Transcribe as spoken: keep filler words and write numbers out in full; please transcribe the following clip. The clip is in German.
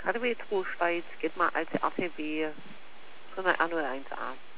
K D W Trosteiz geht mal als A T B für eine A null eins A.